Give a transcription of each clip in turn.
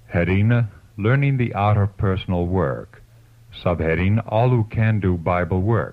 Heading, Learning the Art of Personal Work. Subheading, All Who Can Do Bible Work.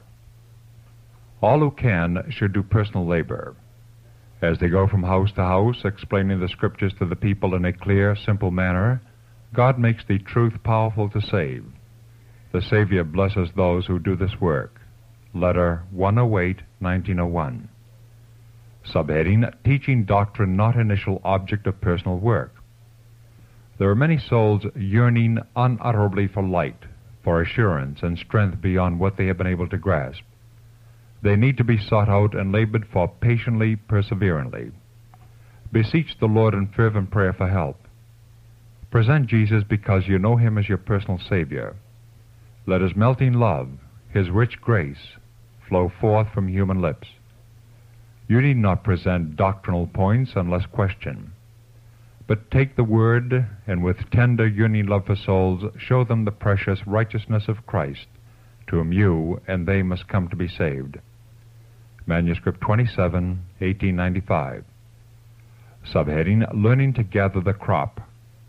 All who can should do personal labor. As they go from house to house, explaining the Scriptures to the people in a clear, simple manner, God makes the truth powerful to save. The Savior blesses those who do this work. Letter 108, 1901. Subheading, Teaching Doctrine Not Initial Object of Personal Work. There are many souls yearning unutterably for light, for assurance and strength beyond what they have been able to grasp. They need to be sought out and labored for patiently, perseveringly. Beseech the Lord in fervent prayer for help. Present Jesus because you know Him as your personal Savior. Let His melting love, His rich grace, flow forth from human lips. You need not present doctrinal points unless questioned. But take the Word, and with tender, yearning love for souls, show them the precious righteousness of Christ, to whom you and they must come to be saved. Manuscript 27, 1895. Subheading, Learning to Gather the Crop.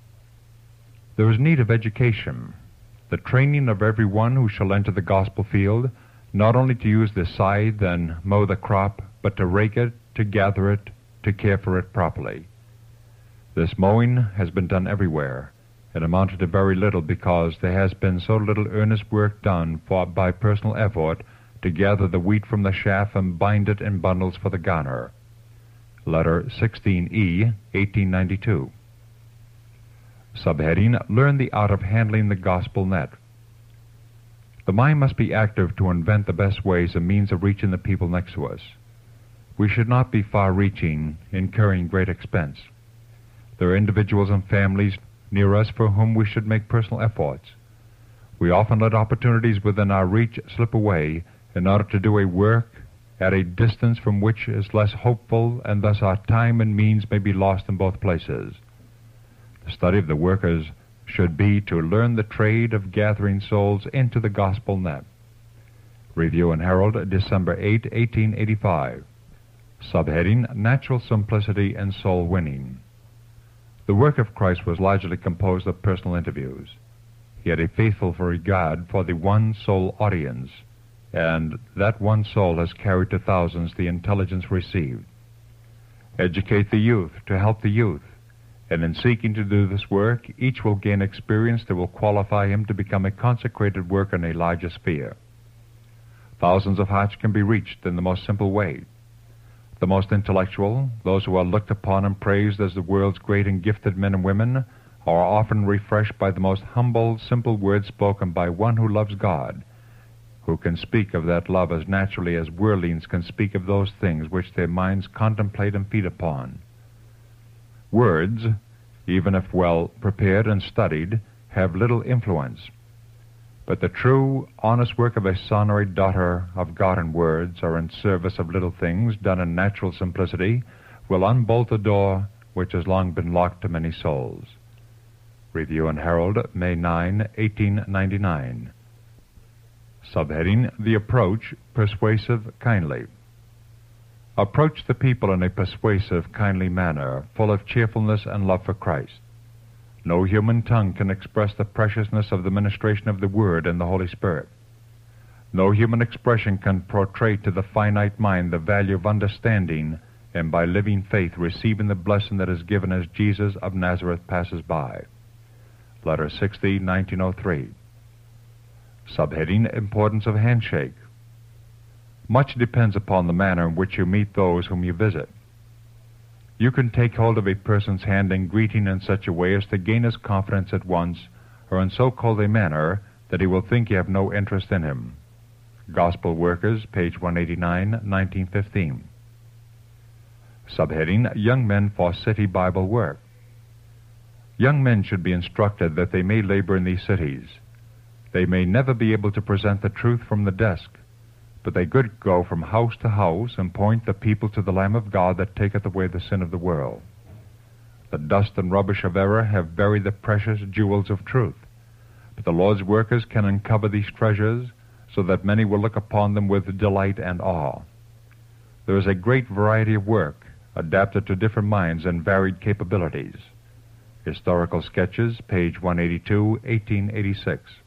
There is need of education, the training of every one who shall enter the gospel field, not only to use the scythe and mow the crop, but to rake it, to gather it, to care for it properly. This mowing has been done everywhere, and amounted to very little because there has been so little earnest work done by personal effort to gather the wheat from the chaff and bind it in bundles for the garner. Letter 16E, 1892. Subheading, Learn the Art of Handling the Gospel Net. The mind must be active to invent the best ways and means of reaching the people next to us. We should not be far-reaching, incurring great expense. There are individuals and families near us for whom we should make personal efforts. We often let opportunities within our reach slip away in order to do a work at a distance from which is less hopeful, and thus our time and means may be lost in both places. The study of the workers should be to learn the trade of gathering souls into the gospel net. Review and Herald, December 8, 1885. Subheading, Natural Simplicity and Soul Winning. The work of Christ was largely composed of personal interviews. He had a faithful regard for the one soul audience, and that one soul has carried to thousands the intelligence received. Educate the youth to help the youth, and in seeking to do this work, each will gain experience that will qualify him to become a consecrated worker in a larger sphere. Thousands of hearts can be reached in the most simple way. The most intellectual, those who are looked upon and praised as the world's great and gifted men and women, are often refreshed by the most humble, simple words spoken by one who loves God, who can speak of that love as naturally as worldlings can speak of those things which their minds contemplate and feed upon. Words, even if well prepared and studied, have little influence. But the true, honest work of a son or a daughter of God in words or in service of little things done in natural simplicity will unbolt the door which has long been locked to many souls. Review and Herald, May 9, 1899. Subheading, The Approach, Persuasive, Kindly. Approach the people in a persuasive, kindly manner, full of cheerfulness and love for Christ. No human tongue can express the preciousness of the ministration of the Word and the Holy Spirit. No human expression can portray to the finite mind the value of understanding, and by living faith receiving the blessing that is given as Jesus of Nazareth passes by. Letter 60, 1903. Subheading, Importance of Handshake. Much depends upon the manner in which you meet those whom you visit. You can take hold of a person's hand in greeting in such a way as to gain his confidence at once, or in so cold a manner that he will think you have no interest in him. Gospel Workers, page 189, 1915. Subheading, Young Men for City Bible Work. Young men should be instructed that they may labor in these cities. They may never be able to present the truth from the desk, but they could go from house to house and point the people to the Lamb of God that taketh away the sin of the world. The dust and rubbish of error have buried the precious jewels of truth, but the Lord's workers can uncover these treasures so that many will look upon them with delight and awe. There is a great variety of work, adapted to different minds and varied capabilities. Historical Sketches, page 182, 1886.